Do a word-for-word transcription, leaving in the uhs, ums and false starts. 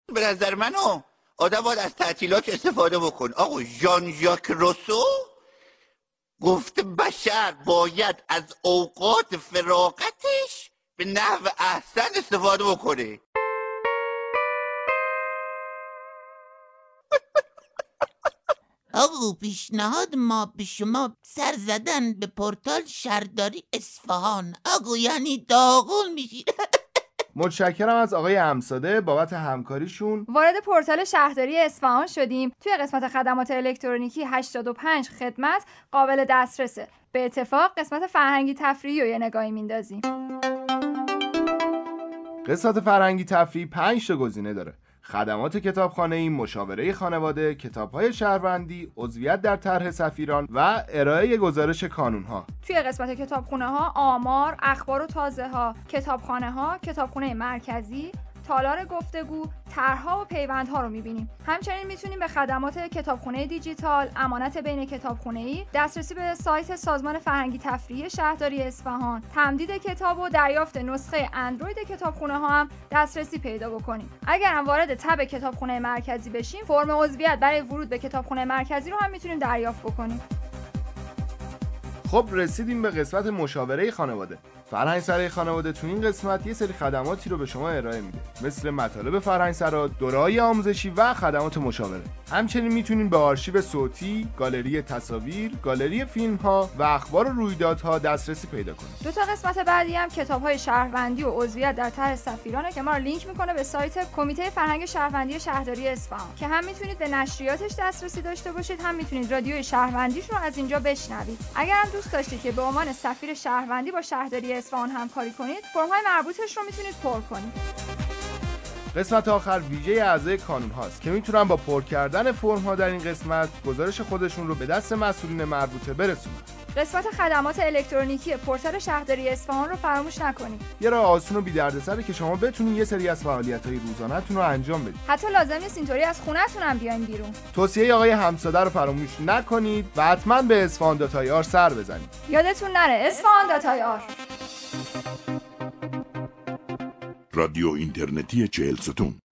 به نظر منو آدم باید از تعطیلات استفاده بکن. آقا ژان ژاک روسو گفته بشر باید از اوقات فراغتش به نحو احسن استفاده بکنه. آقا پیشنهاد ما به شما سر زدن به پورتال شهرداری اصفهان. آقا یعنی داغون میشی. متشکرم از آقای امساده بابت همکاریشون. وارد پورتال شهرداری اصفهان شدیم. توی قسمت خدمات الکترونیکی هشتاد و پنج خدمت قابل دسترسه. به اتفاق قسمت فرهنگی تفریحی رو یه نگاهی میندازیم. قسمت فرهنگی تفریحی پنج تا گزینه داره: خدمات کتابخانه‌ای، مشاوره خانواده، کتاب‌های شهروندی، عضویت در طرح سفیران و ارائه گزارش کانون‌ها. توی قسمت کتابخونه‌ها آمار، اخبار و تازه‌ها، کتابخانه‌ها، کتابخونه مرکزی، تالار گفتگو، طرح‌ها و پیوندها رو می‌بینیم. همچنین می‌تونیم به خدمات کتابخونه دیجیتال، امانت بین کتابخونه‌ای، دسترسی به سایت سازمان فرهنگی تفریحی شهرداری اصفهان، تمدید کتاب و دریافت نسخه اندروید کتابخونه‌ها هم دسترسی پیدا بکنیم. اگر هم وارد تب کتابخونه مرکزی بشیم، فرم عضویت برای ورود به کتابخونه مرکزی رو هم می‌تونیم دریافت بکنیم. خب رسیدیم به قسمت مشاوره خانواده. فرهنگ سرای خانواده تو این قسمت یه سری خدماتی رو به شما ارائه میده، مثل مطالب فرهنگ سرا، دوره‌های آموزشی و خدمات مشاوره. همچنین میتونین به آرشیو صوتی، گالری تصاویر، گالری فیلم‌ها و اخبار و رویدادها دسترسی پیدا کنید. دو تا قسمت بعدی هم کتاب‌های شهروندی و عضویت در طرح سفیرانه که ما رو لینک میکنه به سایت کمیته فرهنگ شهروندی شهرداری اصفهان که هم میتونید به نشریاتش دسترسی داشته باشید، هم میتونید رادیوی شهروندیش رو از اینجا بشنوید. اگر هم دوست داشتید که به عنوان سفیر شهروندی با شهرداری اصفهان همکاری کنید، فرم‌های مربوطش رو میتونید پر کنید. قسمت آخر ویژه اعضای کانون هاست که میتونن با پر کردن فرم ها در این قسمت گزارش خودشون رو به دست مسئولین مربوطه برسونن. قسمت خدمات الکترونیکی پورتال شهرداری اصفهان رو فراموش نکنید. یه راه آسون و بی دردسره که شما بتونین یه سری از فعالیت‌های روزانه‌تون رو انجام بدید. حتی لازم نیست اینطوری از خونه‌تون هم بیاین بیرون. توصیه آقای همساده رو فراموش نکنید و حتما به اصفهان دات آی آر سر بزنید. یادتون نره اصفهان دات آی آر. رادیو اینترنتی چهل ستون.